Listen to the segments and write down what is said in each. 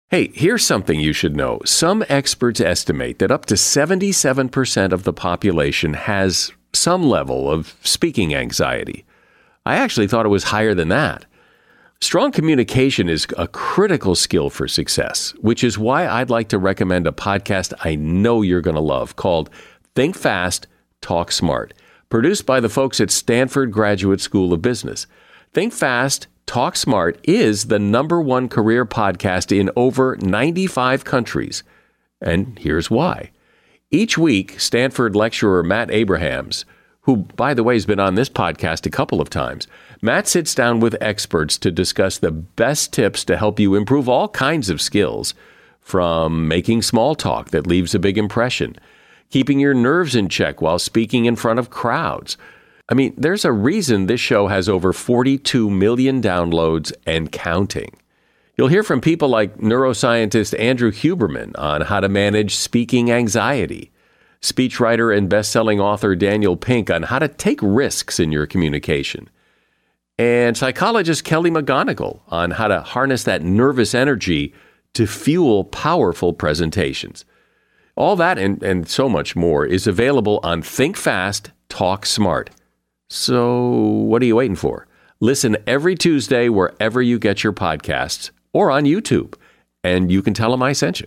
Hey, here's something you should know. Some experts estimate that up to 77% of the population has some level of speaking anxiety. I actually thought it was higher than that. Strong communication is a critical skill for success, which is why I'd like to recommend a podcast I know you're going to love called Think Fast, Talk Smart, produced by the folks at Stanford Graduate School of Business. Think Fast, Talk Smart is the #1 career podcast in over 95 countries. And here's why. Each week, Stanford lecturer Matt Abrahams, who, by the way, has been on this podcast a couple of times, Matt sits down with experts to discuss the best tips to help you improve all kinds of skills, from making small talk that leaves a big impression, keeping your nerves in check while speaking in front of crowds. I mean, there's a reason this show has over 42 million downloads and counting. You'll hear from people like neuroscientist Andrew Huberman on how to manage speaking anxiety, speechwriter and best-selling author Daniel Pink on how to take risks in your communication, and psychologist Kelly McGonigal on how to harness that nervous energy to fuel powerful presentations. All that and so much more is available on Think Fast, Talk Smart. So what are you waiting for? Listen every Tuesday wherever you get your podcasts or on YouTube, and you can tell them I sent you.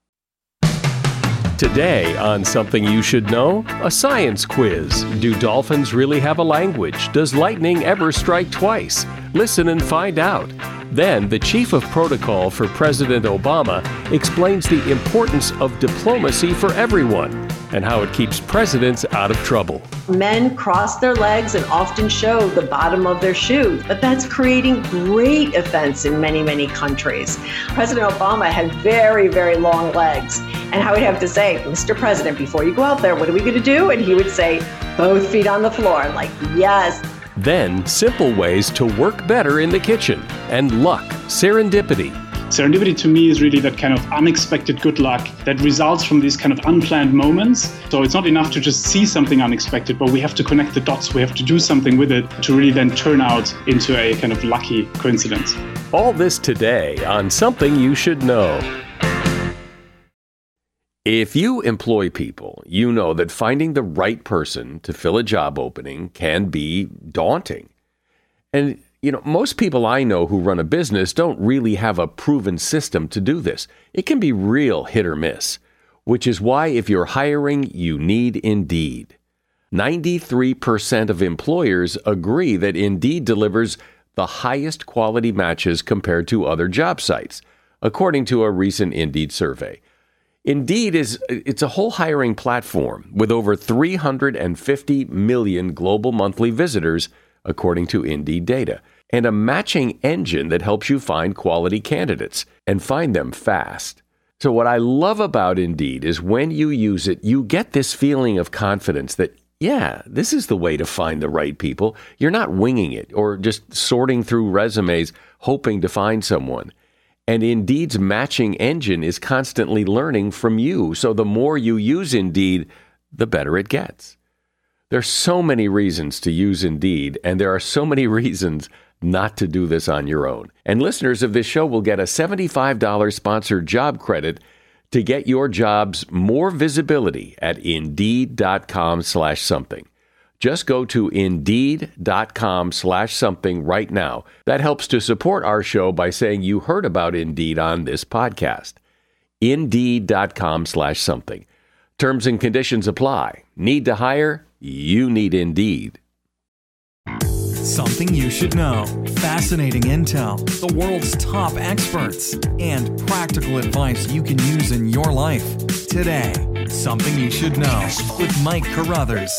Today on Something You Should Know, a science quiz. Do dolphins really have a language? Does lightning ever strike twice? Listen and find out. Then, the chief of protocol for President Obama explains the importance of diplomacy for everyone and how it keeps presidents out of trouble. Men cross their legs and often show the bottom of their shoes, but that's creating great offense in many, many countries. President Obama had very, very long legs, and I would have to say, Mr. President, before you go out there, what are we going to do? And he would say, both feet on the floor. I'm like, yes. Then, simple ways to work better in the kitchen. And luck, serendipity. Serendipity to me is really that kind of unexpected good luck that results from these kind of unplanned moments. So it's not enough to just see something unexpected, but we have to connect the dots. We have to do something with it to really then turn out into a kind of lucky coincidence. All this today on Something You Should Know. If you employ people, you know that finding the right person to fill a job opening can be daunting. And, most people I know who run a business don't really have a proven system to do this. It can be real hit or miss, which is why if you're hiring, you need Indeed. 93% of employers agree that Indeed delivers the highest quality matches compared to other job sites, according to a recent Indeed survey. Indeed it's a whole hiring platform with over 350 million global monthly visitors, according to Indeed data, and a matching engine that helps you find quality candidates and find them fast. So what I love about Indeed is when you use it, you get this feeling of confidence that, yeah, this is the way to find the right people. You're not winging it or just sorting through resumes hoping to find someone. And Indeed's matching engine is constantly learning from you. So the more you use Indeed, the better it gets. There's so many reasons to use Indeed, and there are so many reasons not to do this on your own. And listeners of this show will get a $75 sponsored job credit to get your jobs more visibility at Indeed.com/something. Just go to Indeed.com/something right now. That helps to support our show by saying you heard about Indeed on this podcast. Indeed.com/something. Terms and conditions apply. Need to hire? You need Indeed. Something you should know. Fascinating intel, the world's top experts, and practical advice you can use in your life. Today, Something You Should Know with Mike Carruthers.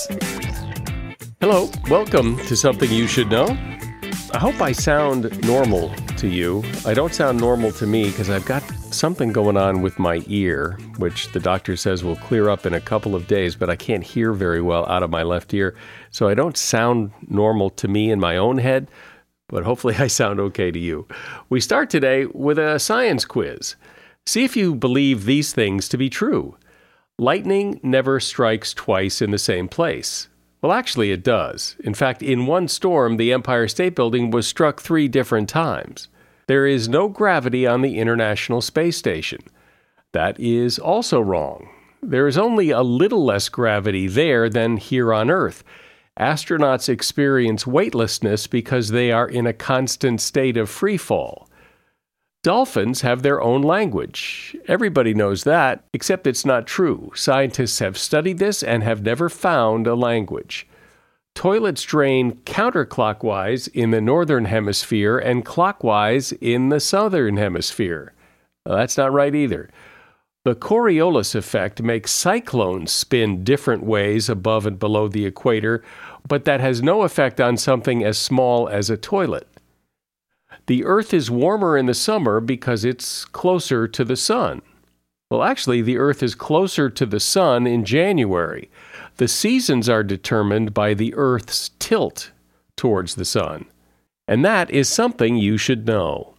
Hello, welcome to Something You Should Know. I hope I sound normal to you. I don't sound normal to me because I've got something going on with my ear, which the doctor says will clear up in a couple of days, but I can't hear very well out of my left ear. So I don't sound normal to me in my own head, but hopefully I sound okay to you. We start today with a science quiz. See if you believe these things to be true. Lightning never strikes twice in the same place. Well, actually, it does. In fact, in one storm, the Empire State Building was struck 3 different times. There is no gravity on the International Space Station. That is also wrong. There is only a little less gravity there than here on Earth. Astronauts experience weightlessness because they are in a constant state of free fall. Dolphins have their own language. Everybody knows that, except it's not true. Scientists have studied this and have never found a language. Toilets drain counterclockwise in the northern hemisphere and clockwise in the southern hemisphere. Well, that's not right either. The Coriolis effect makes cyclones spin different ways above and below the equator, but that has no effect on something as small as a toilet. The Earth is warmer in the summer because it's closer to the sun. Well, actually, the Earth is closer to the sun in January. The seasons are determined by the Earth's tilt towards the sun. And that is something you should know.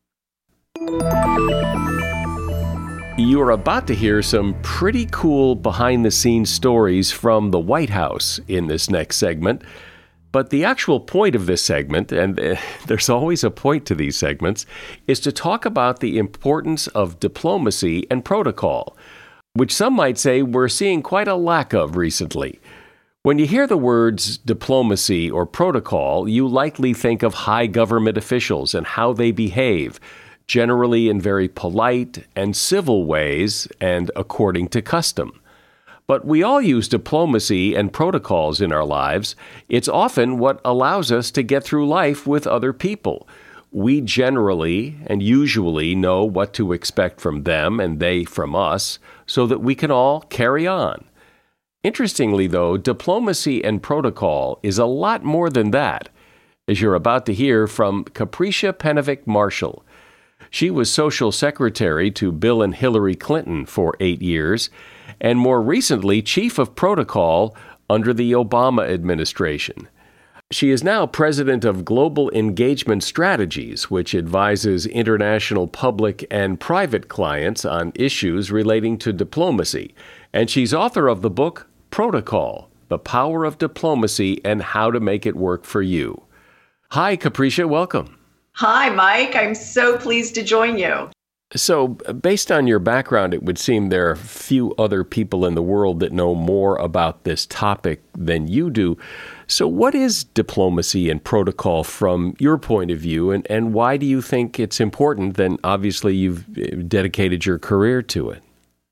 You are about to hear some pretty cool behind-the-scenes stories from the White House in this next segment. But the actual point of this segment, and there's always a point to these segments, is to talk about the importance of diplomacy and protocol, which some might say we're seeing quite a lack of recently. When you hear the words diplomacy or protocol, you likely think of high government officials and how they behave, generally in very polite and civil ways and according to custom. But we all use diplomacy and protocols in our lives. It's often what allows us to get through life with other people. We generally and usually know what to expect from them and they from us so that we can all carry on. Interestingly, though, diplomacy and protocol is a lot more than that, as you're about to hear from Capricia Penevic Marshall. She was social secretary to Bill and Hillary Clinton for 8 years, and more recently, chief of protocol under the Obama administration. She is now president of Global Engagement Strategies, which advises international public and private clients on issues relating to diplomacy. And she's author of the book, Protocol, The Power of Diplomacy and How to Make It Work for You. Hi, Capricia, welcome. Hi, Mike. I'm so pleased to join you. So, based on your background, it would seem there are few other people in the world that know more about this topic than you do. So what is diplomacy and protocol from your point of view, and why do you think it's important? Then obviously you've dedicated your career to it.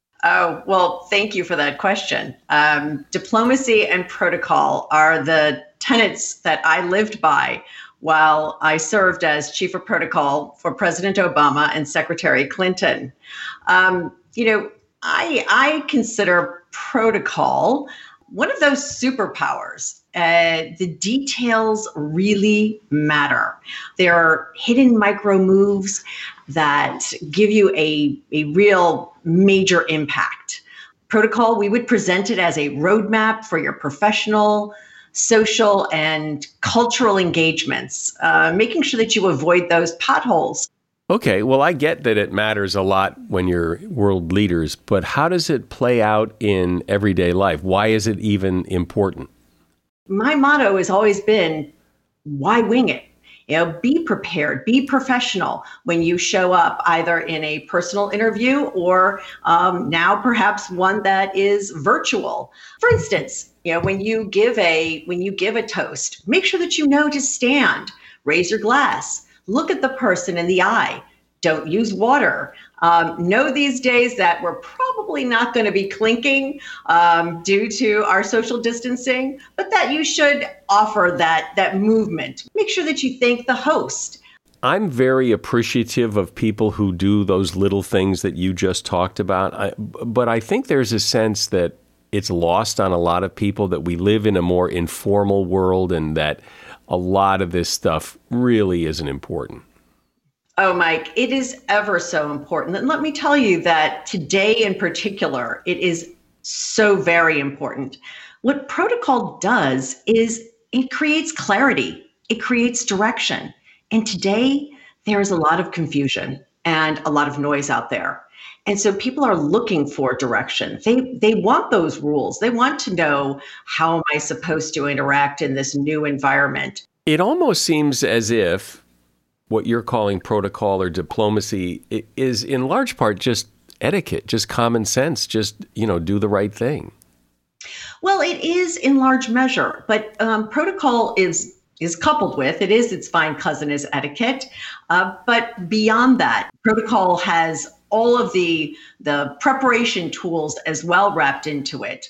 Oh, well, thank you for that question. Diplomacy and protocol are the tenets that I lived by while I served as chief of protocol for President Obama and Secretary Clinton. I consider protocol one of those superpowers. The details really matter. There are hidden micro moves that give you a real major impact. Protocol, we would present it as a roadmap for your professional, social, and cultural engagements, making sure that you avoid those potholes. Okay, well, I get that it matters a lot when you're world leaders, but how does it play out in everyday life? Why is it even important? My motto has always been, why wing it? Be prepared, be professional when you show up either in a personal interview or now perhaps one that is virtual. For instance, when you give a toast, make sure that you know to stand, raise your glass, look at the person in the eye. Don't use water. Know these days that we're probably not going to be clinking due to our social distancing, but that you should offer that movement. Make sure that you thank the host. I'm very appreciative of people who do those little things that you just talked about, but I think there's a sense that it's lost on a lot of people that we live in a more informal world and that a lot of this stuff really isn't important. Oh, Mike, it is ever so important. And let me tell you that today in particular, it is so very important. What protocol does is it creates clarity. It creates direction. And today, there is a lot of confusion and a lot of noise out there. And so people are looking for direction. They want those rules. They want to know, how am I supposed to interact in this new environment? It almost seems as if what you're calling protocol or diplomacy is in large part just etiquette, just common sense, just, do the right thing. Well, it is in large measure, but protocol is coupled with, its fine cousin is etiquette. But beyond that, protocol has all of the preparation tools as well wrapped into it.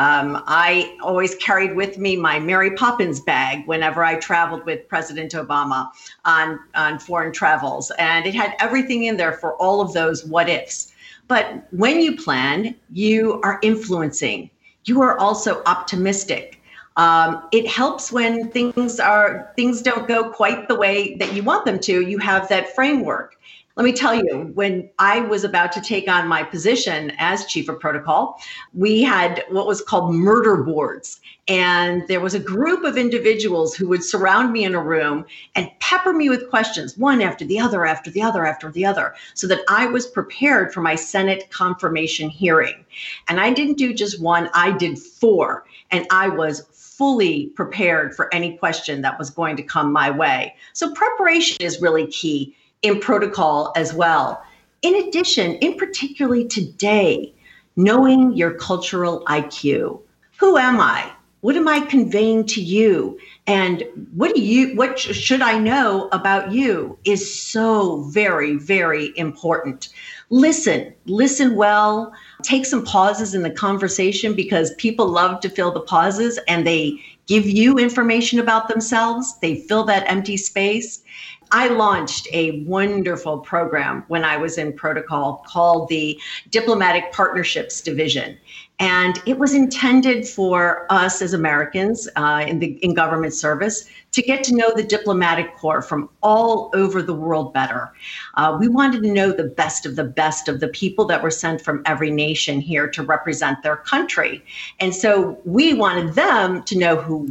I always carried with me my Mary Poppins bag whenever I traveled with President Obama on foreign travels, and it had everything in there for all of those what ifs. But when you plan, you are influencing. You are also optimistic. It helps when things don't go quite the way that you want them to. You have that framework. Let me tell you, when I was about to take on my position as chief of protocol, we had what was called murder boards. And there was a group of individuals who would surround me in a room and pepper me with questions, one after the other, after the other, after the other, so that I was prepared for my Senate confirmation hearing. And I didn't do just one, I did 4. And I was fully prepared for any question that was going to come my way. So preparation is really key in protocol as well. In addition, in particularly today, knowing your cultural IQ. Who am I? What am I conveying to you? And what should I know about you is so very, very important. Listen well, take some pauses in the conversation because people love to fill the pauses and they give you information about themselves. They fill that empty space. I launched a wonderful program when I was in protocol called the Diplomatic Partnerships Division. And it was intended for us as Americans in government service to get to know the diplomatic corps from all over the world better. We wanted to know the best of the people that were sent from every nation here to represent their country. And so we wanted them to know who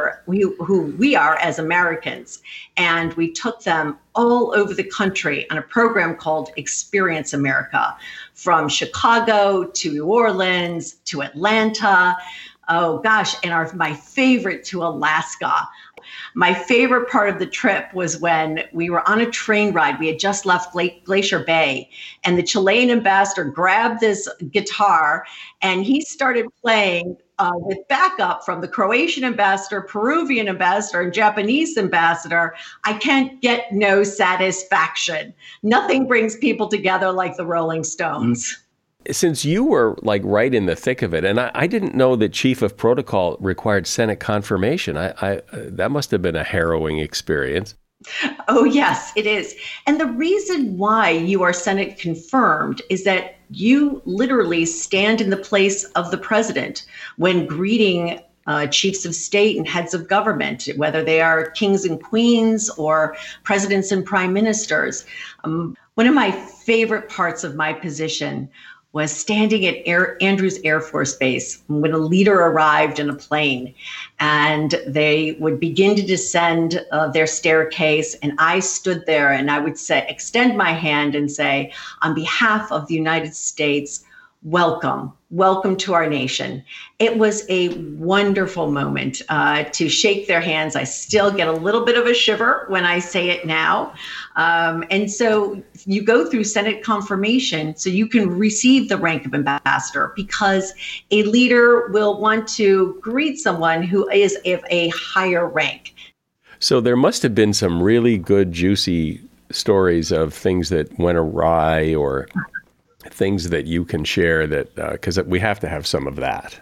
we are as Americans. And we took them all over the country on a program called Experience America, from Chicago to New Orleans to Atlanta. Oh gosh, and my favorite to Alaska. My favorite part of the trip was when we were on a train ride. We had just left Glacier Bay, and the Chilean ambassador grabbed this guitar and he started playing with backup from the Croatian ambassador, Peruvian ambassador, and Japanese ambassador. I can't get no satisfaction. Nothing brings people together like the Rolling Stones. Since you were right in the thick of it, and I didn't know that chief of protocol required Senate confirmation. That must have been a harrowing experience. Oh, yes, it is. And the reason why you are Senate confirmed is that you literally stand in the place of the president when greeting chiefs of state and heads of government, whether they are kings and queens or presidents and prime ministers. One of my favorite parts of my position was standing at Andrews Air Force Base when a leader arrived in a plane, and they would begin to descend their staircase. And I stood there and I would extend my hand and say, on behalf of the United States, welcome to our nation. It was a wonderful moment to shake their hands. I still get a little bit of a shiver when I say it now. And so you go through Senate confirmation so you can receive the rank of ambassador, because a leader will want to greet someone who is of a higher rank. So there must have been some really good, juicy stories of things that went awry or things that you can share that, because we have to have some of that.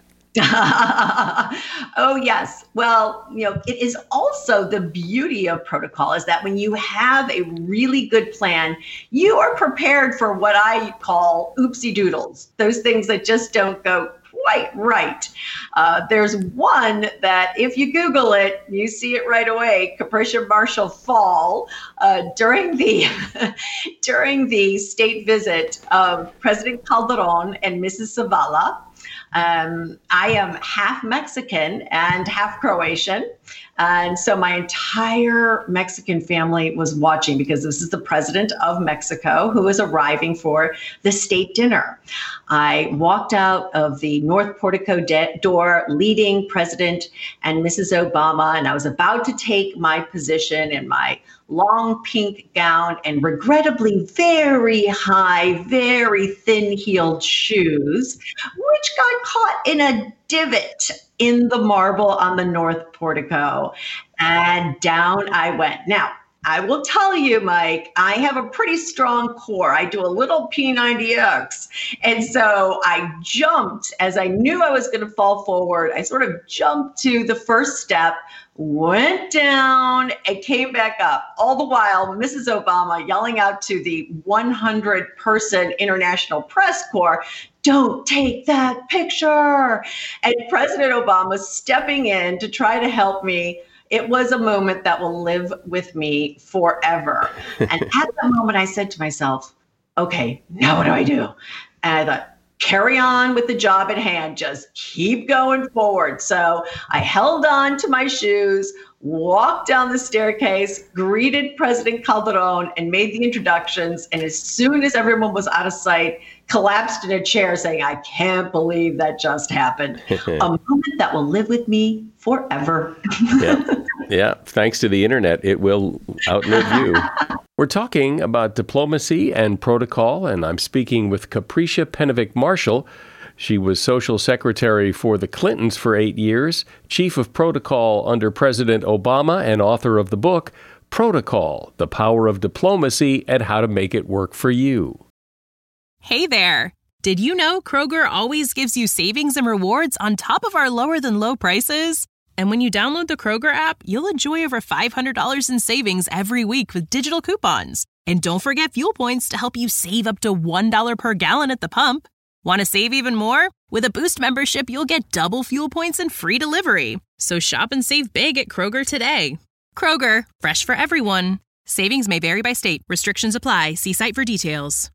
Oh, yes. Well, it is also the beauty of protocol is that when you have a really good plan, you are prepared for what I call oopsie doodles, those things that just don't go quite right. There's one that if you Google it, you see it right away. Capricia Marshall Fall during the state visit of President Calderon and Mrs. Zavala. I am half Mexican and half Croatian. And so my entire Mexican family was watching because this is the president of Mexico who was arriving for the state dinner. I walked out of the North Portico door leading President and Mrs. Obama, and I was about to take my position in my long pink gown and regrettably very high, very thin-heeled shoes, which got caught in a divot in the marble on the North Portico, and down I went. Now, I will tell you, Mike, I have a pretty strong core. I do a little P90X. And so I jumped as I knew I was going to fall forward. I sort of jumped to the first step, went down, and came back up. All the while, Mrs. Obama yelling out to the 100-person International Press Corps, "Don't take that picture." And President Obama stepping in to try to help me. It was a moment that will live with me forever. And at that moment, I said to myself, okay, now what do I do? And I thought, carry on with the job at hand. Just keep going forward. So I held on to my shoes, walked down the staircase, greeted President Calderon, and made the introductions. And as soon as everyone was out of sight, collapsed in a chair saying, I can't believe that just happened. A moment that will live with me forever. Yeah. Thanks to the internet, it will outlive you. We're talking about diplomacy and protocol, and I'm speaking with Capricia Penevic-Marshall. She was social secretary for the Clintons for 8 years, chief of protocol under President Obama, and author of the book, Protocol, The Power of Diplomacy and How to Make It Work for You. Hey there! Did you know Kroger always gives you savings and rewards on top of our lower-than-low prices? And when you download the Kroger app, you'll enjoy over $500 in savings every week with digital coupons. And don't forget fuel points to help you save up to $1 per gallon at the pump. Want to save even more? With a Boost membership, you'll get double fuel points and free delivery. So shop and save big at Kroger today. Kroger, fresh for everyone. Savings may vary by state. Restrictions apply. See site for details.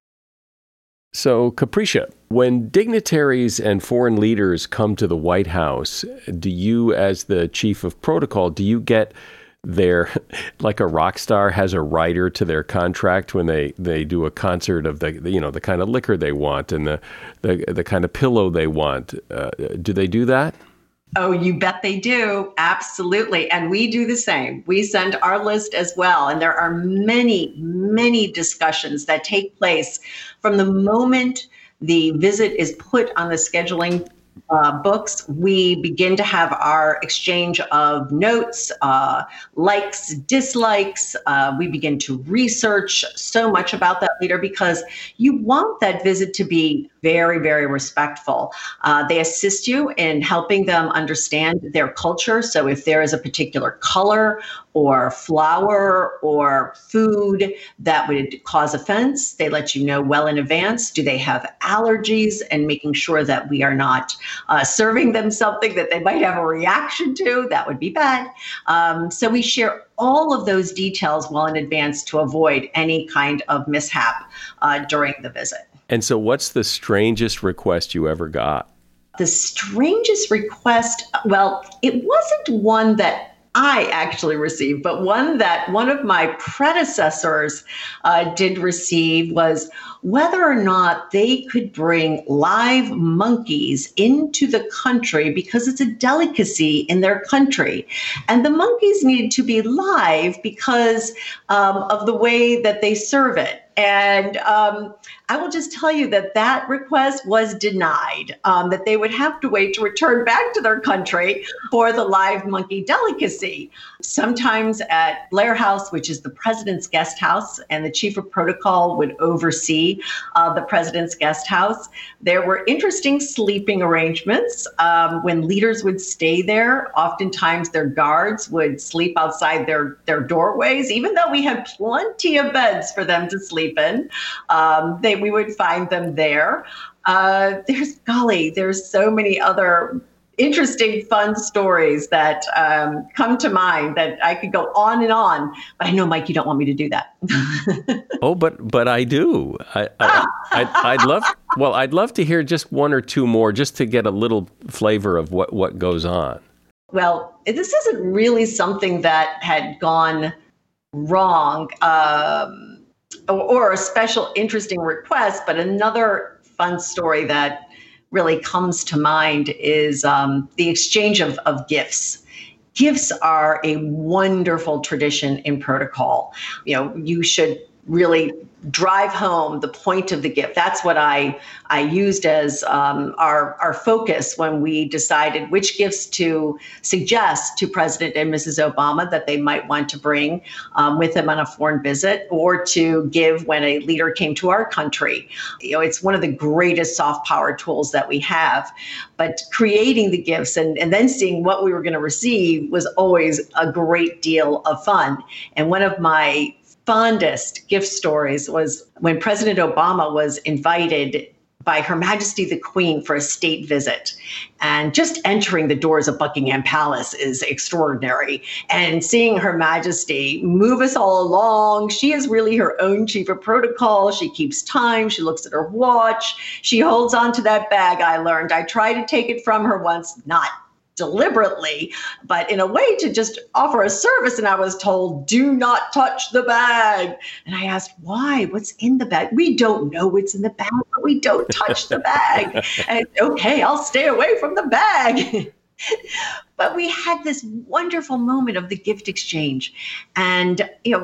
So, Capricia, when dignitaries and foreign leaders come to the White House, do you, as the chief of protocol, do you get their, like a rock star has a rider to their contract when they do a concert of the kind of liquor they want and the kind of pillow they want? Do they do that? Oh, you bet they do. Absolutely. And we do the same. We send our list as well. And there are many, many discussions that take place from the moment the visit is put on the scheduling books. We begin to have our exchange of notes, likes, dislikes. We begin to research so much about that leader because you want that visit to be very, very respectful. They assist you in helping them understand their culture. So if there is a particular color or flower or food that would cause offense, they let you know well in advance. Do they have allergies? And making sure that we are not serving them something that they might have a reaction to. That would be bad. So we share all of those details well in advance to avoid any kind of mishap during the visit. And so what's the strangest request you ever got? The strangest request, well, it wasn't one that I actually received, but one that one of my predecessors did receive was whether or not they could bring live monkeys into the country because it's a delicacy in their country. And the monkeys needed to be live because of the way that they serve it. And I will just tell you that that request was denied, that they would have to wait to return back to their country for the live monkey delicacy. Sometimes at Blair House, which is the president's guest house, and the chief of protocol would oversee the president's guest house, there were interesting sleeping arrangements. When leaders would stay there, oftentimes their guards would sleep outside their doorways, even though we had plenty of beds for them to sleep in. We would find them there. There's so many other interesting, fun stories that come to mind that I could go on and on. But I know, Mike, you don't want me to do that. Oh, but I do. I'd love to hear just one or two more, just to get a little flavor of what goes on. Well, this isn't really something that had gone wrong or a special interesting request, but another fun story that really comes to mind is the exchange of gifts. Gifts are a wonderful tradition in protocol. You should really drive home the point of the gift. That's what I used as our focus when we decided which gifts to suggest to President and Mrs. Obama that they might want to bring with them on a foreign visit or to give when a leader came to our country. It's one of the greatest soft power tools that we have. But creating the gifts and then seeing what we were going to receive was always a great deal of fun. And one of my fondest gift stories was when President Obama was invited by Her Majesty the Queen for a state visit. And just entering the doors of Buckingham Palace is extraordinary. And seeing Her Majesty move us all along, she is really her own chief of protocol. She keeps time. She looks at her watch. She holds on to that bag, I learned. I tried to take it from her once, not deliberately, but in a way to just offer a service. And I was told, do not touch the bag. And I asked, why? What's in the bag? We don't know what's in the bag, but we don't touch the bag. And okay, I'll stay away from the bag. But we had this wonderful moment of the gift exchange. And,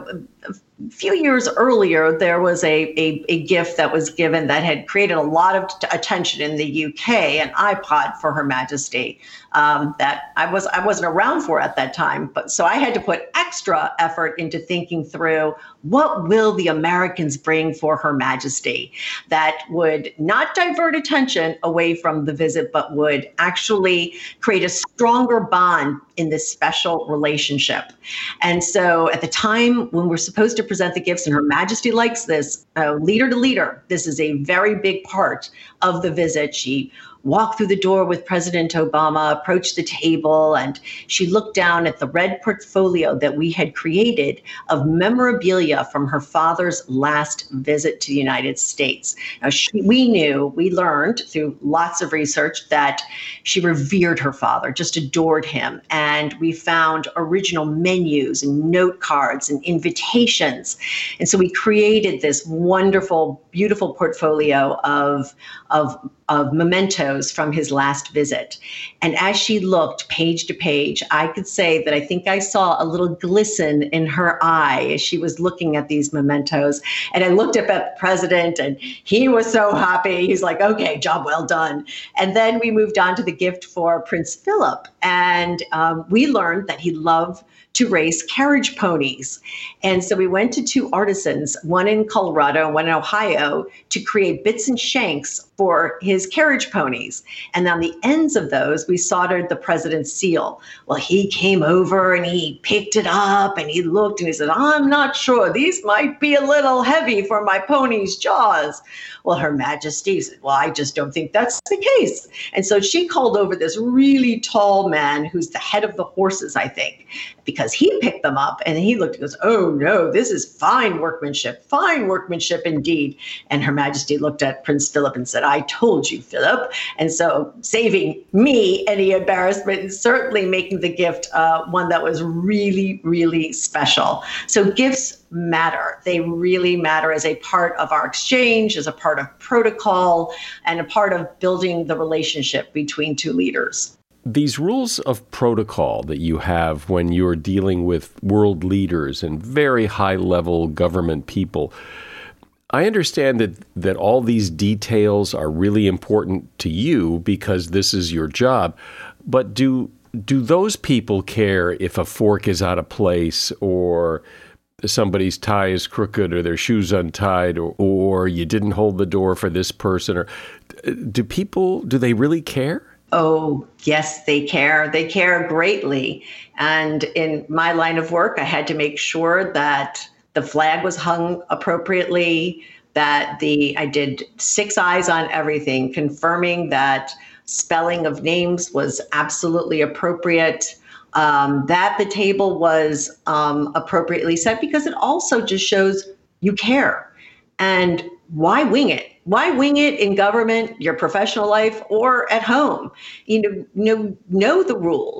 a few years earlier, there was a gift that was given that had created a lot of attention in the UK, an iPod for Her Majesty that I wasn't around for at that time. But so I had to put extra effort into thinking through what will the Americans bring for Her Majesty that would not divert attention away from the visit, but would actually create a stronger bond in this special relationship. And so at the time when we're supposed to present the gifts, and Her Majesty likes this, leader to leader, this is a very big part of the visit. She walked through the door with President Obama, approached the table, and she looked down at the red portfolio that we had created of memorabilia from her father's last visit to the United States. Now, we learned through lots of research that she revered her father, just adored him. And we found original menus and note cards and invitations. And so we created this wonderful, beautiful portfolio of mementos from his last visit. And as she looked page to page, I could say that I think I saw a little glisten in her eye as she was looking at these mementos. And I looked up at the president and he was so happy. He's like, okay, job well done. And then we moved on to the gift for Prince Philip. And we learned that he loved to race carriage ponies. And so we went to two artisans, one in Colorado and one in Ohio, to create bits and shanks for his carriage ponies. And on the ends of those, we soldered the president's seal. Well, he came over and he picked it up and he looked and he said, I'm not sure, these might be a little heavy for my pony's jaws. Well, Her Majesty said, well, I just don't think that's the case. And so she called over this really tall man who's the head of the horses, I think, because he picked them up and he looked and goes, oh no, this is fine workmanship indeed. And Her Majesty looked at Prince Philip and said, I told you, Philip. And so saving me any embarrassment and certainly making the gift one that was really, really special. So gifts matter. They really matter as a part of our exchange, as a part of protocol, and a part of building the relationship between two leaders. These rules of protocol that you have when you're dealing with world leaders and very high-level government people, I understand that all these details are really important to you because this is your job, but do those people care if a fork is out of place or somebody's tie is crooked or their shoes untied or you didn't hold the door for this person? Or do they really care? Oh, yes, they care. They care greatly. And in my line of work, I had to make sure that the flag was hung appropriately, that I did 6 eyes on everything, confirming that spelling of names was absolutely appropriate, that the table was appropriately set, because it also just shows you care. And why wing it? Why wing it in government, your professional life, or at home? Know the rules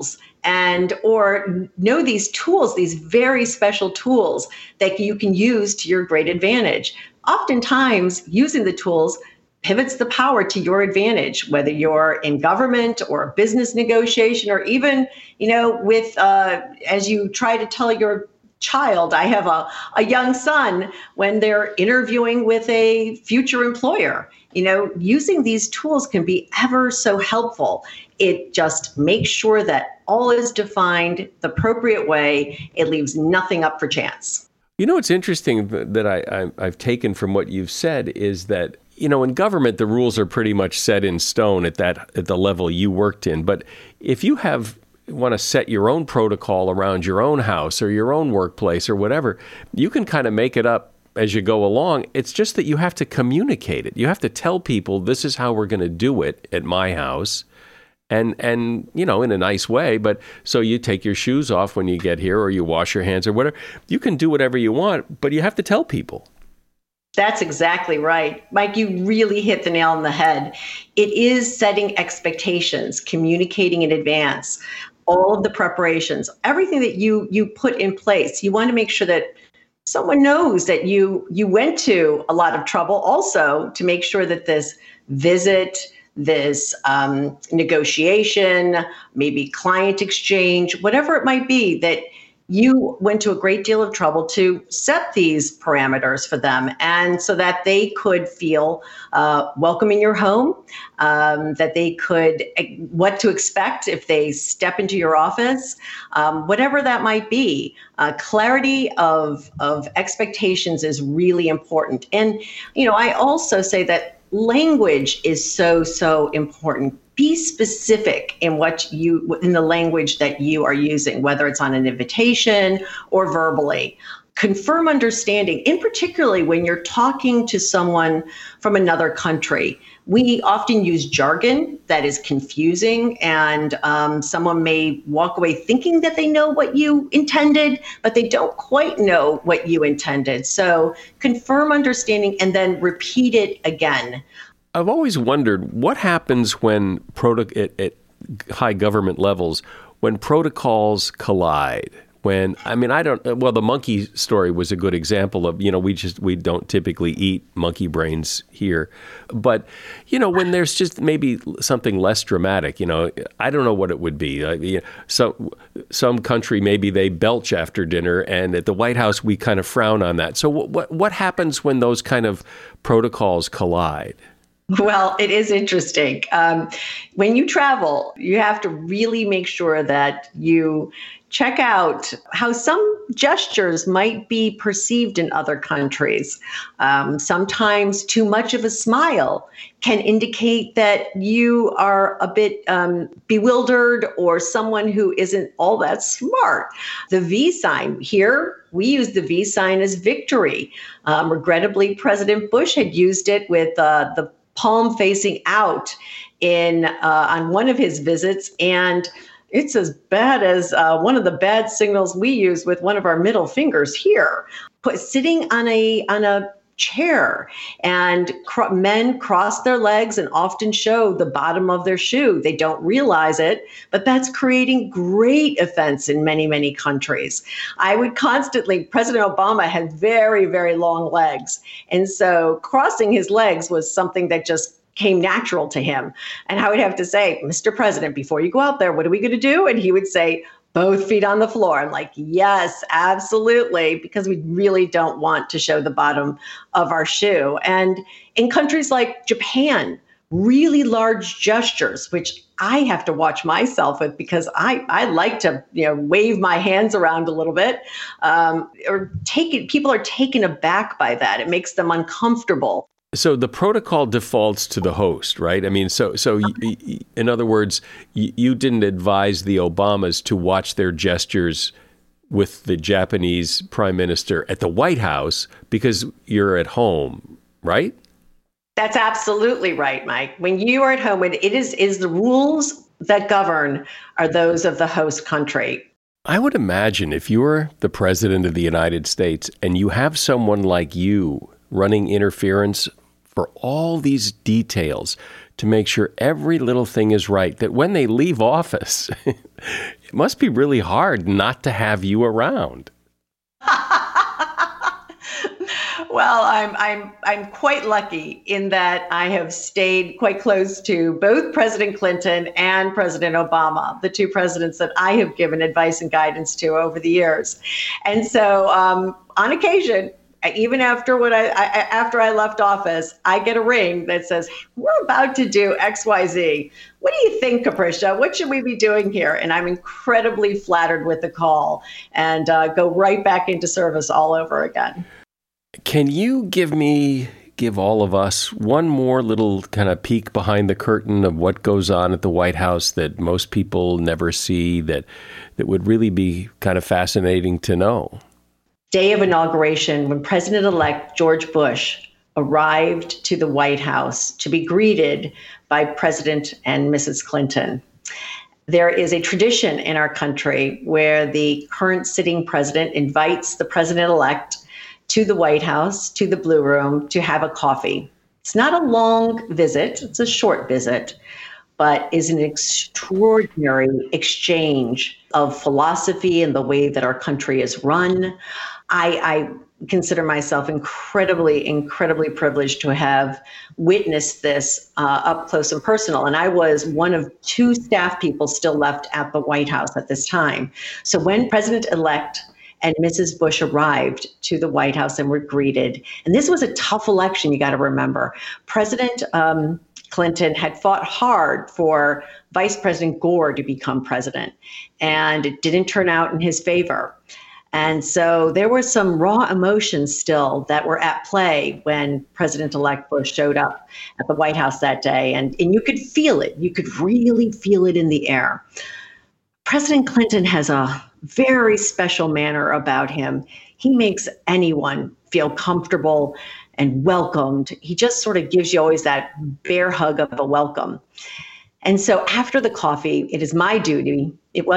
and or know these tools, these very special tools that you can use to your great advantage. Oftentimes, using the tools pivots the power to your advantage, whether you're in government or a business negotiation, or even, with as you try to tell your child. I have a young son, when they're interviewing with a future employer, using these tools can be ever so helpful. It just makes sure that all is defined the appropriate way. It leaves nothing up for chance. What's interesting that I've taken from what you've said is that, in government, the rules are pretty much set in stone at the level you worked in. But if you want to set your own protocol around your own house or your own workplace or whatever, you can kind of make it up as you go along. It's just that you have to communicate it. You have to tell people, this is how we're going to do it at my house. And in a nice way, but so you take your shoes off when you get here, or you wash your hands or whatever. You can do whatever you want, but you have to tell people. That's exactly right. Mike, you really hit the nail on the head. It is setting expectations, communicating in advance, all of the preparations, everything that you put in place. You want to make sure that someone knows that you went to a lot of trouble also to make sure that this visit, this negotiation, maybe client exchange, whatever it might be, that you went to a great deal of trouble to set these parameters for them, and so that they could feel welcome in your home, that they could, what to expect if they step into your office, whatever that might be. Clarity of expectations is really important. And, I also say that language is so important. Be specific in in the language that you are using, whether it's on an invitation or verbally. Confirm understanding, in particularly when you're talking to someone from another country. We often use jargon that is confusing, and someone may walk away thinking that they know what you intended, but they don't quite know what you intended. So confirm understanding and then repeat it again. I've always wondered what happens when at high government levels when protocols collide. The monkey story was a good example of, we don't typically eat monkey brains here. But, when there's just maybe something less dramatic, I don't know what it would be. Some country, maybe they belch after dinner, and at the White House, we kind of frown on that. So what happens when those kind of protocols collide? Well, it is interesting. When you travel, you have to really make sure that you check out how some gestures might be perceived in other countries. Sometimes too much of a smile can indicate that you are a bit bewildered or someone who isn't all that smart. The V sign here, we use the V sign as victory. Regrettably, President Bush had used it with the palm facing out on one of his visits, and it's as bad as one of the bad signals we use with one of our middle fingers here. Sitting on a chair, and men cross their legs and often show the bottom of their shoe. They don't realize it, but that's creating great offense in many, many countries. President Obama had very, very long legs. And so crossing his legs was something that just came natural to him. And I would have to say, Mr. President, before you go out there, what are we going to do? And he would say, both feet on the floor. I'm like, yes, absolutely, because we really don't want to show the bottom of our shoe. And in countries like Japan, really large gestures, which I have to watch myself with because I like to wave my hands around a little bit, people are taken aback by that. It makes them uncomfortable. So the protocol defaults to the host, right? I mean, so in other words, you didn't advise the Obamas to watch their gestures with the Japanese prime minister at the White House because you're at home, right? That's absolutely right, Mike. When you are at home, it is the rules that govern are those of the host country. I would imagine if you're the president of the United States and you have someone like you running interference for all these details to make sure every little thing is right, that when they leave office, it must be really hard not to have you around. Well, I'm quite lucky in that I have stayed quite close to both President Clinton and President Obama, the two presidents that I have given advice and guidance to over the years. And so on occasion, even after after I left office, I get a ring that says, we're about to do XYZ. What do you think, Capricia? What should we be doing here? And I'm incredibly flattered with the call and go right back into service all over again. Can you give all of us one more little kind of peek behind the curtain of what goes on at the White House that most people never see, that would really be kind of fascinating to know? Day of inauguration, when President-elect George Bush arrived to the White House to be greeted by President and Mrs. Clinton. There is a tradition in our country where the current sitting president invites the president-elect to the White House, to the Blue Room, to have a coffee. It's not a long visit, it's a short visit, but is an extraordinary exchange of philosophy and the way that our country is run. I consider myself incredibly privileged to have witnessed this up close and personal. And I was one of two staff people still left at the White House at this time. So when President-elect and Mrs. Bush arrived to the White House and were greeted, and this was a tough election, you got to remember. President Clinton had fought hard for Vice President Gore to become president, and it didn't turn out in his favor. And so there were some raw emotions still that were at play when President-elect Bush showed up at the White House that day. And you could feel it. You could really feel it in the air. President Clinton has a very special manner about him. He makes anyone feel comfortable and welcomed. He just sort of gives you always that bear hug of a welcome. And so after the coffee, it was my duty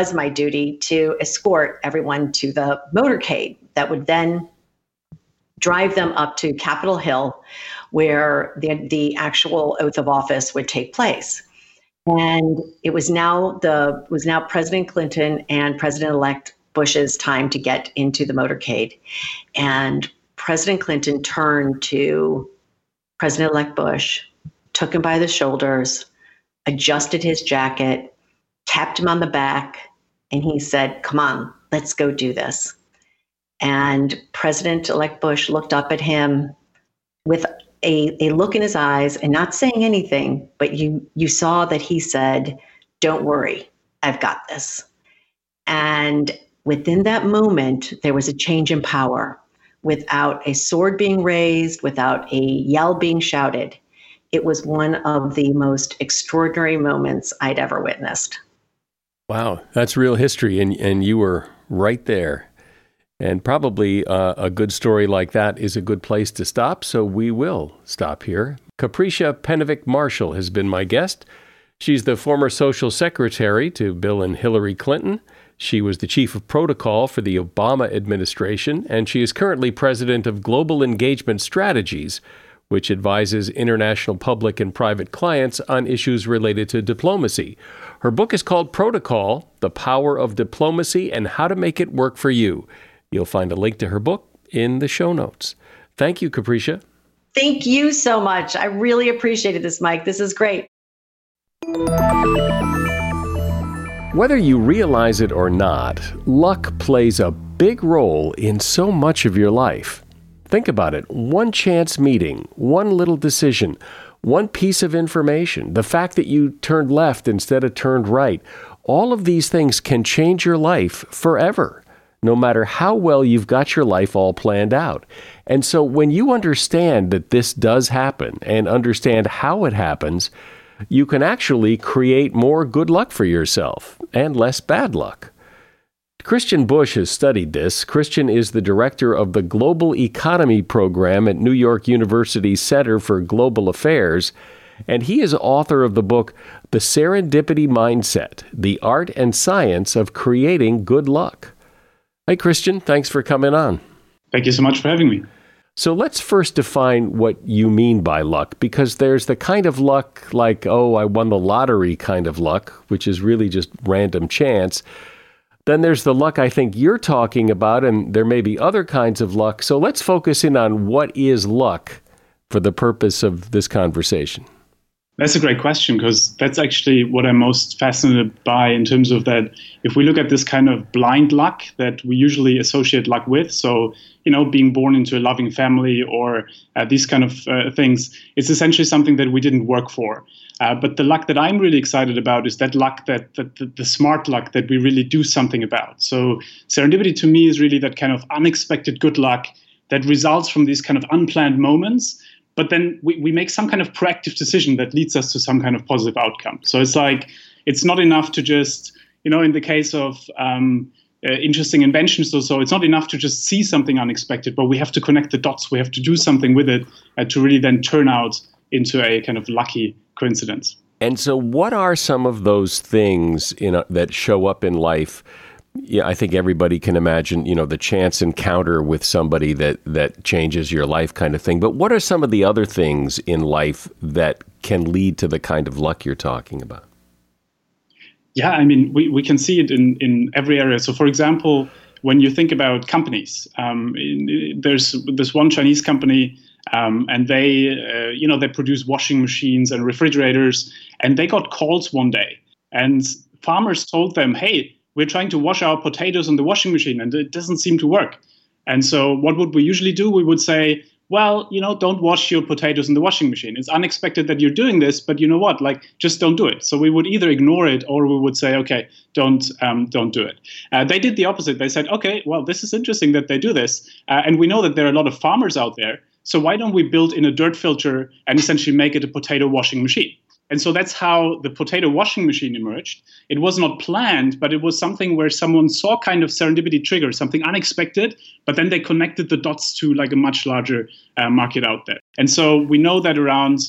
to escort everyone to the motorcade that would then drive them up to Capitol Hill, where the actual oath of office would take place. And it was now President Clinton and President-elect Bush's time to get into the motorcade. And President Clinton turned to President-elect Bush, took him by the shoulders, adjusted his jacket, tapped him on the back, and he said, "Come on, let's go do this." And President-elect Bush looked up at him with a look in his eyes and not saying anything, but you saw that he said, "Don't worry, I've got this." And within that moment, there was a change in power. Without a sword being raised, without a yell being shouted, it was one of the most extraordinary moments I'd ever witnessed. Wow, that's real history, and you were right there. And probably a good story like that is a good place to stop, so we will stop here. Capricia Penevic-Marshall has been my guest. She's the former social secretary to Bill and Hillary Clinton. She was the chief of protocol for the Obama administration, and she is currently president of Global Engagement Strategies, which advises international public and private clients on issues related to diplomacy. Her book is called Protocol: The Power of Diplomacy and How to Make It Work for You. You'll find a link to her book in the show notes. Thank you, Capricia. Thank you so much. I really appreciated this, Mike. This is great. Whether you realize it or not, luck plays a big role in so much of your life. Think about it. One chance meeting, one little decision, one piece of information, the fact that you turned left instead of turned right, all of these things can change your life forever, no matter how well you've got your life all planned out. And so when you understand that this does happen and understand how it happens, you can actually create more good luck for yourself and less bad luck. Christian Bush has studied this. Christian is the director of the Global Economy Program at New York University's Center for Global Affairs, and he is author of the book, The Serendipity Mindset: The Art and Science of Creating Good Luck. Hey, Christian, thanks for coming on. Thank you so much for having me. So let's first define what you mean by luck, because there's the kind of luck like, oh, I won the lottery kind of luck, which is really just random chance. Then there's the luck I think you're talking about, and there may be other kinds of luck. So let's focus in on what is luck for the purpose of this conversation. That's a great question, because that's actually what I'm most fascinated by, in terms of that if we look at this kind of blind luck that we usually associate luck with, so, being born into a loving family or these kind of things, it's essentially something that we didn't work for. But the luck that I'm really excited about is that luck, that the smart luck that we really do something about. So serendipity to me is really that kind of unexpected good luck that results from these kind of unplanned moments. But then we make some kind of proactive decision that leads us to some kind of positive outcome. So it's like, it's not enough to just, in the case of interesting inventions or so, it's not enough to just see something unexpected, but we have to connect the dots. We have to do something with it to really then turn out into a kind of lucky coincidence. And so what are some of those things that show up in life? Yeah, I think everybody can imagine, the chance encounter with somebody that changes your life kind of thing. But what are some of the other things in life that can lead to the kind of luck you're talking about? Yeah, I mean, we can see it in every area. So, for example, when you think about companies, there's this one Chinese company, and they produce washing machines and refrigerators, and they got calls one day, and farmers told them, hey, we're trying to wash our potatoes in the washing machine and it doesn't seem to work. And so what would we usually do? We would say, well, don't wash your potatoes in the washing machine. It's unexpected that you're doing this, but you know what? Just don't do it. So we would either ignore it or we would say, okay, don't do it. They did the opposite. They said, okay, well, this is interesting that they do this. And we know that there are a lot of farmers out there. So why don't we build in a dirt filter and essentially make it a potato washing machine? And so that's how the potato washing machine emerged. It was not planned, but it was something where someone saw kind of serendipity trigger, something unexpected, but then they connected the dots to like a much larger market out there. And so we know that around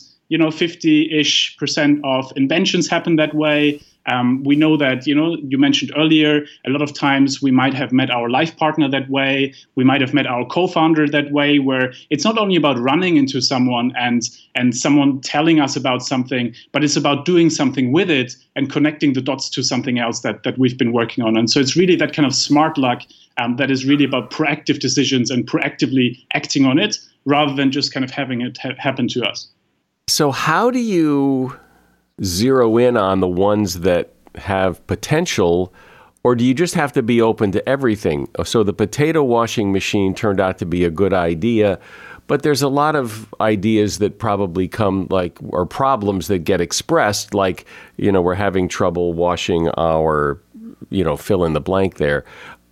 50-ish% of inventions happen that way. We know that, you mentioned earlier, a lot of times we might have met our life partner that way. We might have met our co-founder that way, where it's not only about running into someone and someone telling us about something, but it's about doing something with it and connecting the dots to something else that we've been working on. And so it's really that kind of smart luck that is really about proactive decisions and proactively acting on it rather than just kind of having it happen to us. So how do you zero in on the ones that have potential, or do you just have to be open to everything? So the potato washing machine turned out to be a good idea, but there's a lot of ideas that probably come or problems that get expressed, like, we're having trouble washing our, fill in the blank there,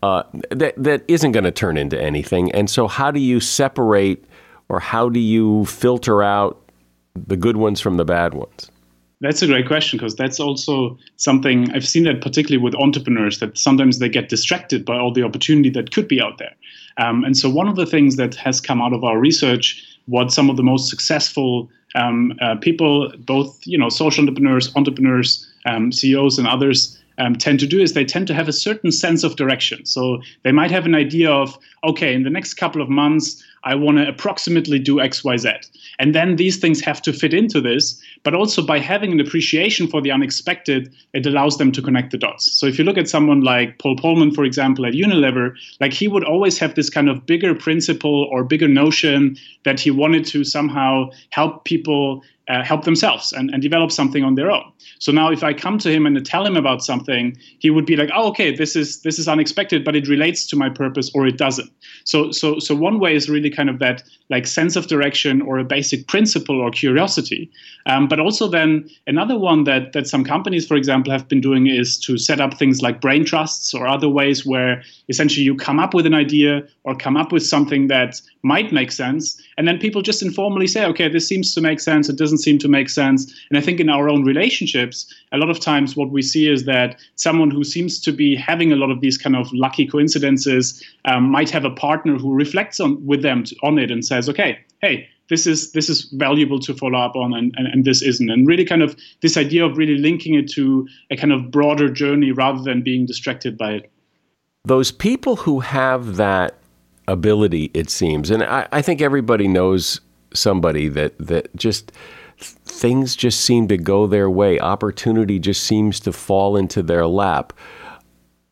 that isn't going to turn into anything. And so how do you separate, or how do you filter out the good ones from the bad ones? That's a great question, because that's also something I've seen that particularly with entrepreneurs, that sometimes they get distracted by all the opportunity that could be out there. And so one of the things that has come out of our research, what some of the most successful people, both social entrepreneurs, CEOs and others tend to do, is they tend to have a certain sense of direction. So they might have an idea of, okay, in the next couple of months, I want to approximately do X, Y, Z. And then these things have to fit into this. But also by having an appreciation for the unexpected, it allows them to connect the dots. So if you look at someone like Paul Polman, for example, at Unilever, he would always have this kind of bigger principle or bigger notion that he wanted to somehow help people help themselves and develop something on their own. So now if I come to him and tell him about something, he would be like, oh, okay, this is unexpected, but it relates to my purpose, or it doesn't. So one way is really kind of that sense of direction or a basic principle or curiosity. But also then another one that some companies, for example, have been doing is to set up things like brain trusts or other ways where essentially you come up with an idea or come up with something that might make sense. And then people just informally say, okay, this seems to make sense. It doesn't seem to make sense. And I think in our own relationships, a lot of times what we see is that someone who seems to be having a lot of these kind of lucky coincidences might have a partner who reflects with them on it and says, okay, hey, this is valuable to follow up on and this isn't. And really kind of this idea of really linking it to a kind of broader journey rather than being distracted by it. Those people who have that ability, it seems, and I think everybody knows somebody that just things just seem to go their way. Opportunity just seems to fall into their lap.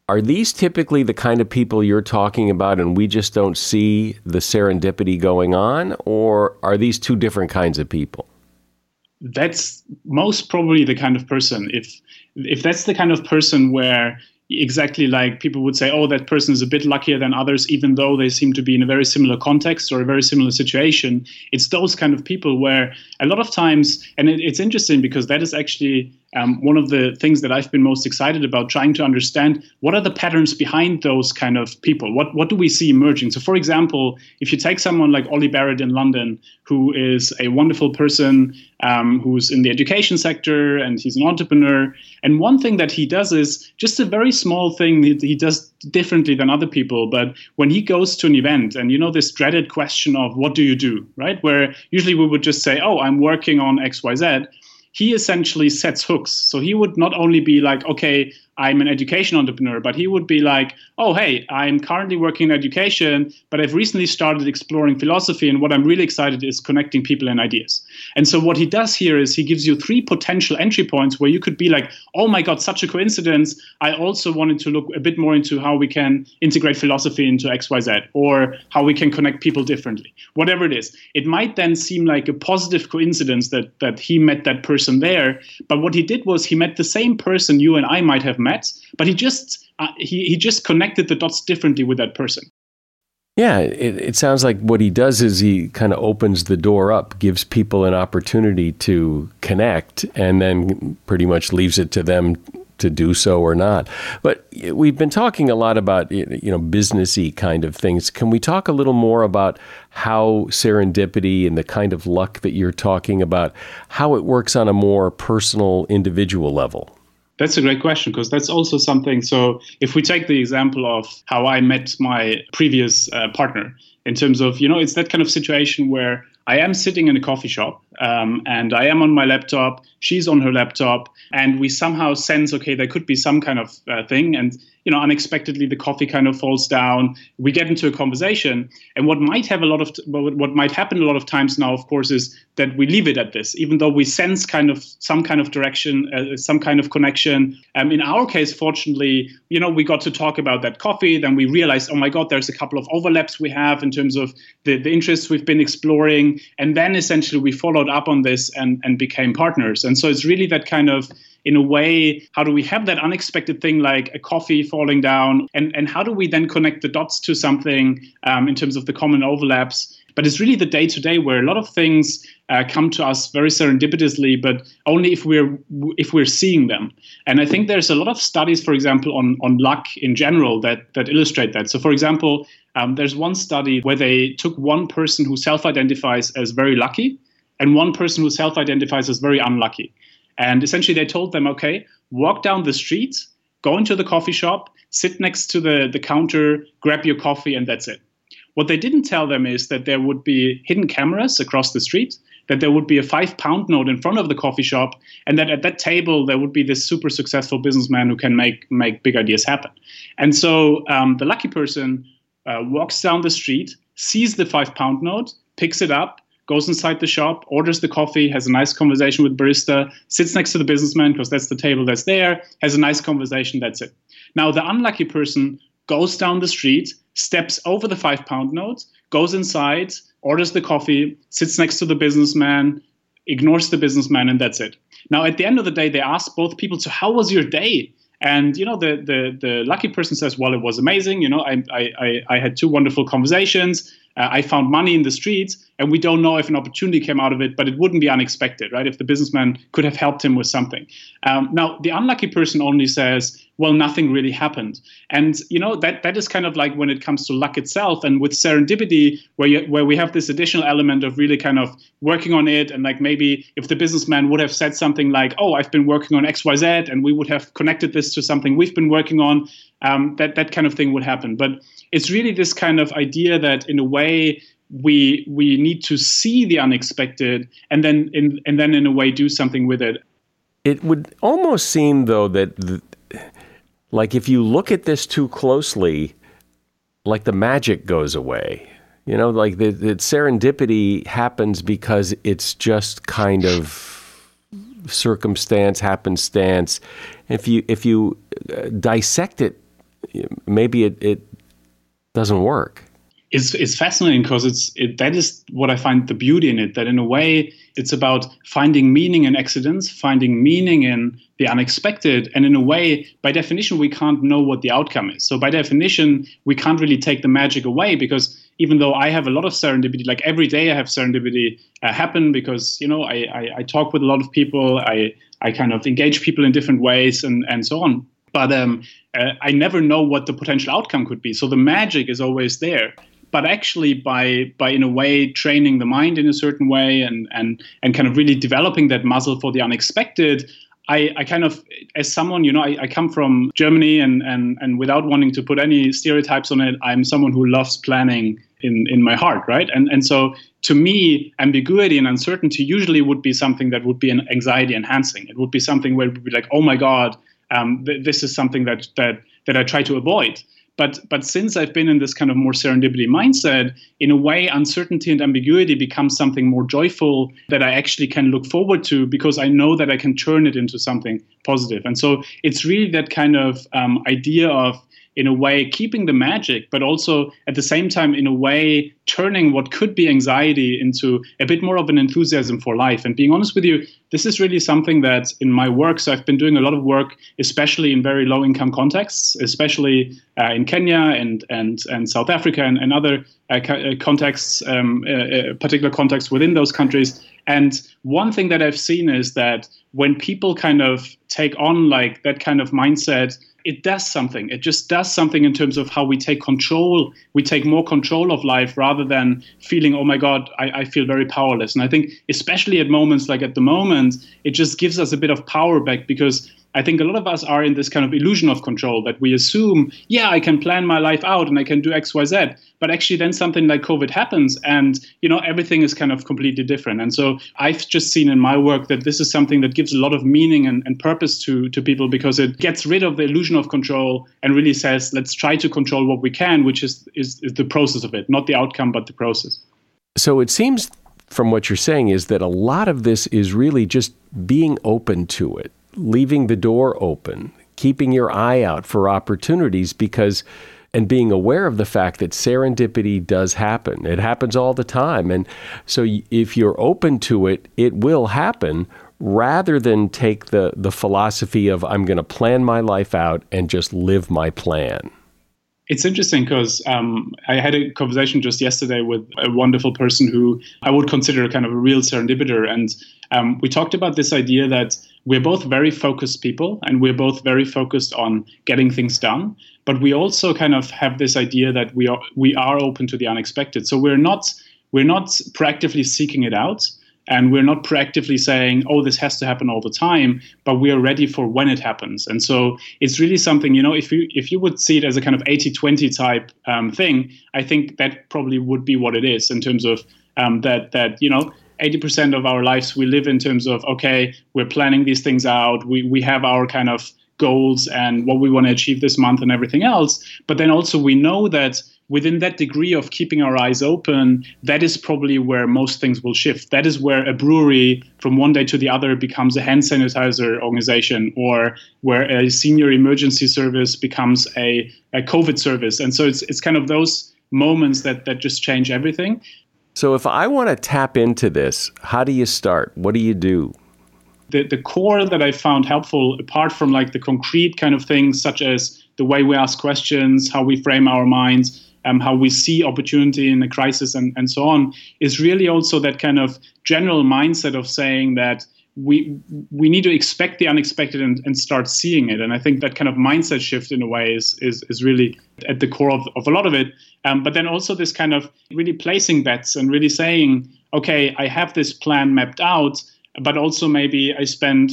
Are these typically the kind of people you're talking about and we just don't see the serendipity going on? Or are these two different kinds of people? That's most probably the kind of person. If that's the kind of person where exactly like people would say, oh, that person is a bit luckier than others, even though they seem to be in a very similar context or a very similar situation. It's those kind of people where a lot of times, and it's interesting because that is actually one of the things that I've been most excited about, trying to understand what are the patterns behind those kind of people. What do we see emerging? So, for example, if you take someone like Ollie Barrett in London, who is a wonderful person who's in the education sector and he's an entrepreneur. And one thing that he does is just a very small thing that he does differently than other people. But when he goes to an event and, this dreaded question of what do you do, right? Where usually we would just say, oh, I'm working on XYZ. He essentially sets hooks. So he would not only be like, okay, I'm an education entrepreneur, but he would be like, oh, hey, I'm currently working in education, but I've recently started exploring philosophy. And what I'm really excited is connecting people and ideas. And so what he does here is he gives you 3 potential entry points where you could be like, oh my God, such a coincidence. I also wanted to look a bit more into how we can integrate philosophy into XYZ, or how we can connect people differently, whatever it is. It might then seem like a positive coincidence that he met that person there. But what he did was he met the same person you and I might have met, but he just connected the dots differently with that person. Yeah, it sounds like what he does is he kind of opens the door up, gives people an opportunity to connect, and then pretty much leaves it to them to do so or not. But we've been talking a lot about, businessy kind of things. Can we talk a little more about how serendipity and the kind of luck that you're talking about, how it works on a more personal, individual level? That's a great question, because that's also something. So if we take the example of how I met my previous partner, in terms of, it's that kind of situation where I am sitting in a coffee shop and I am on my laptop, she's on her laptop, and we somehow sense, okay, there could be some kind of thing. And, unexpectedly the coffee kind of falls down. We get into a conversation. And what might happen a lot of times now, of course, is that we leave it at this, even though we sense some kind of direction, some kind of connection. In our case, fortunately, we got to talk about that coffee. Then we realized, oh my God, there's a couple of overlaps we have in terms of the interests we've been exploring. And then essentially we followed up on this and became partners. And so it's really that kind of, in a way, how do we have that unexpected thing like a coffee falling down? And how do we then connect the dots to something in terms of the common overlaps? But it's really the day-to-day where a lot of things come to us very serendipitously, but only if we're seeing them. And I think there's a lot of studies, for example, on luck in general that illustrate that. So, for example, there's one study where they took one person who self-identifies as very lucky and one person who self-identifies as very unlucky. And essentially they told them, okay, walk down the street, go into the coffee shop, sit next to the counter, grab your coffee, and that's it. What they didn't tell them is that there would be hidden cameras across the street, that there would be a 5-pound note in front of the coffee shop, and that at that table there would be this super successful businessman who can make big ideas happen. And so the lucky person walks down the street, sees the 5-pound note, picks it up, goes inside the shop, orders the coffee, has a nice conversation with barista, sits next to the businessman because that's the table that's there, has a nice conversation, that's it. Now, the unlucky person goes down the street, steps over the 5-pound note, goes inside, orders the coffee, sits next to the businessman, ignores the businessman, and that's it. Now, at the end of the day, they ask both people, so how was your day? And, the lucky person says, well, it was amazing. I had 2 wonderful conversations. I found money in the streets, and we don't know if an opportunity came out of it, but it wouldn't be unexpected, right? If the businessman could have helped him with something. Now, the unlucky person only says, well, nothing really happened. And, that is kind of like when it comes to luck itself. And with serendipity, where we have this additional element of really kind of working on it. And like maybe if the businessman would have said something like, oh, I've been working on XYZ, and we would have connected this to something we've been working on, that kind of thing would happen. But it's really this kind of idea that in a way we need to see the unexpected and then in a way do something with it. It would almost seem, though, that like if you look at this too closely, like the magic goes away. Like the serendipity happens because it's just kind of happenstance. If you dissect it maybe it doesn't work. It's fascinating because that is what I find the beauty in it, that in a way it's about finding meaning in accidents, finding meaning in the unexpected. And in a way, by definition, we can't know what the outcome is. So by definition, we can't really take the magic away, because even though I have a lot of serendipity, like every day I have serendipity happen because, I talk with a lot of people, I kind of engage people in different ways and so on. But I never know what the potential outcome could be. So the magic is always there. But actually, by in a way training the mind in a certain way and kind of really developing that muscle for the unexpected, I kind of, as someone, I come from Germany and without wanting to put any stereotypes on it, I'm someone who loves planning in my heart, right? And so to me, ambiguity and uncertainty usually would be something that would be an anxiety enhancing. It would be something where it would be like, oh my God, this is something that I try to avoid. But since I've been in this kind of more serendipity mindset, in a way, uncertainty and ambiguity becomes something more joyful that I actually can look forward to, because I know that I can turn it into something positive. And so it's really that kind of idea of, in a way, keeping the magic, but also at the same time, in a way, turning what could be anxiety into a bit more of an enthusiasm for life. And being honest with you, this is really something that in my work, so I've been doing a lot of work, especially in very low income contexts, especially in Kenya and South Africa and other contexts, particular contexts within those countries. And one thing that I've seen is that when people kind of take on like that kind of mindset, it does something. It just does something in terms of how we take control. We take more control of life rather than feeling, oh my God, I feel very powerless. And I think especially at moments like at the moment, it just gives us a bit of power back, because I think a lot of us are in this kind of illusion of control that we assume, yeah, I can plan my life out and I can do X, Y, Z. But actually then something like COVID happens and, everything is kind of completely different. And so I've just seen in my work that this is something that gives a lot of meaning and purpose to people, because it gets rid of the illusion of control and really says, let's try to control what we can, which is the process of it, not the outcome, but the process. So it seems from what you're saying is that a lot of this is really just being open to it, leaving the door open, keeping your eye out for opportunities, and being aware of the fact that serendipity does happen. It happens all the time. And so if you're open to it, it will happen, rather than take the philosophy of I'm going to plan my life out and just live my plan. It's interesting because I had a conversation just yesterday with a wonderful person who I would consider kind of a real serendipiter. And we talked about this idea that we're both very focused people and we're both very focused on getting things done. But we also kind of have this idea that we are open to the unexpected. So we're not proactively seeking it out. And we're not proactively saying, oh, this has to happen all the time, but we are ready for when it happens. And so it's really something, if you would see it as a kind of 80-20 type thing, I think that probably would be what it is in terms of that 80% of our lives we live in terms of, okay, we're planning these things out. We have our kind of goals and what we want to achieve this month and everything else. But then also we know that within that degree of keeping our eyes open, that is probably where most things will shift. That is where a brewery from one day to the other becomes a hand sanitizer organization, or where a senior emergency service becomes a COVID service. And so it's kind of those moments that just change everything. So if I want to tap into this, how do you start? What do you do? The core that I found helpful, apart from like the concrete kind of things, such as the way we ask questions, how we frame our minds, how we see opportunity in a crisis and so on, is really also that kind of general mindset of saying that we need to expect the unexpected and start seeing it. And I think that kind of mindset shift in a way is really at the core of a lot of it. But then also this kind of really placing bets and really saying, okay, I have this plan mapped out, but also maybe I spend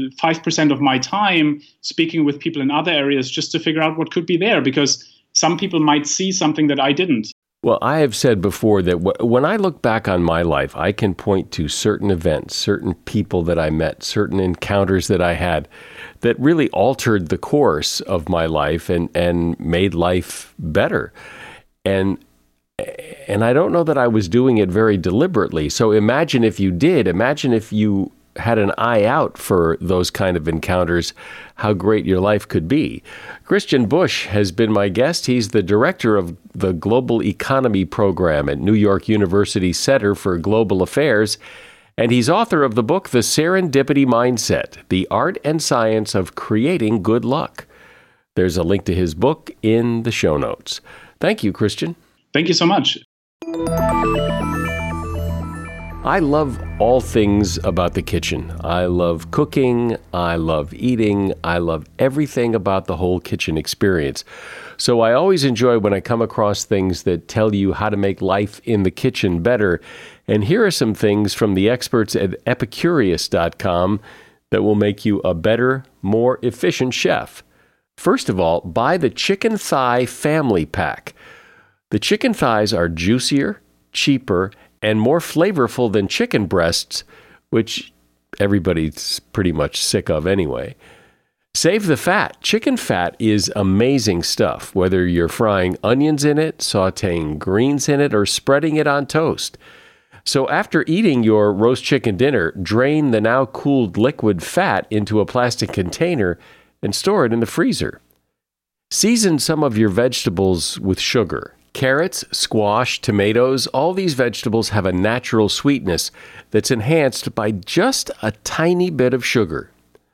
5% of my time speaking with people in other areas just to figure out what could be there, because some people might see something that I didn't. Well, I have said before that when I look back on my life, I can point to certain events, certain people that I met, certain encounters that I had that really altered the course of my life and made life better. And I don't know that I was doing it very deliberately. So imagine if you did. Imagine if you had an eye out for those kind of encounters, how great your life could be. Christian Busch has been my guest. He's the director of the Global Economy Program at New York University Center for Global Affairs, and he's author of the book, The Serendipity Mindset, The Art and Science of Creating Good Luck. There's a link to his book in the show notes. Thank you, Christian. Thank you so much. I love all things about the kitchen. I love cooking. I love eating. I love everything about the whole kitchen experience. So I always enjoy when I come across things that tell you how to make life in the kitchen better. And here are some things from the experts at Epicurious.com that will make you a better, more efficient chef. First of all, buy the Chicken Thigh Family Pack. The chicken thighs are juicier, cheaper, and more flavorful than chicken breasts, which everybody's pretty much sick of anyway. Save the fat. Chicken fat is amazing stuff, whether you're frying onions in it, sautéing greens in it, or spreading it on toast. So after eating your roast chicken dinner, drain the now cooled liquid fat into a plastic container and store it in the freezer. Season some of your vegetables with sugar. Carrots, squash, tomatoes, all these vegetables have a natural sweetness that's enhanced by just a tiny bit of sugar.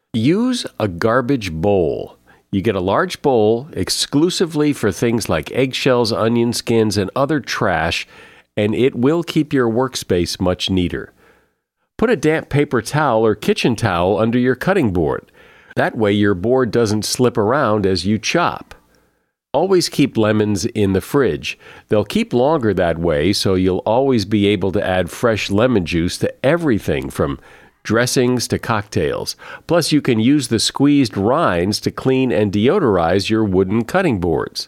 Use a garbage bowl. You get a large bowl exclusively for things like eggshells, onion skins, and other trash, and it will keep your workspace much neater. Put a damp paper towel or kitchen towel under your cutting board. That way your board doesn't slip around as you chop. Always keep lemons in the fridge. They'll keep longer that way, so you'll always be able to add fresh lemon juice to everything from dressings to cocktails. Plus, you can use the squeezed rinds to clean and deodorize your wooden cutting boards.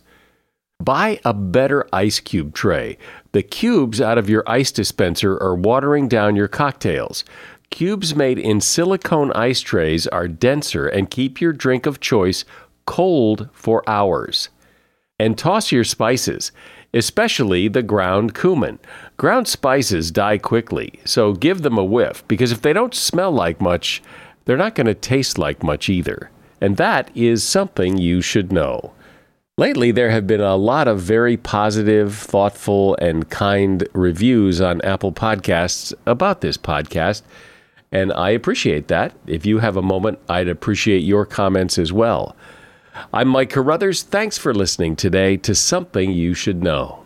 Buy a better ice cube tray. The cubes out of your ice dispenser are watering down your cocktails. Cubes made in silicone ice trays are denser and keep your drink of choice cold for hours. And toss your spices, especially the ground cumin. Ground spices die quickly, so give them a whiff, because if they don't smell like much, they're not going to taste like much either. And that is something you should know. Lately, there have been a lot of very positive, thoughtful, and kind reviews on Apple Podcasts about this podcast, and I appreciate that. If you have a moment, I'd appreciate your comments as well. I'm Mike Carruthers. Thanks for listening today to Something You Should Know.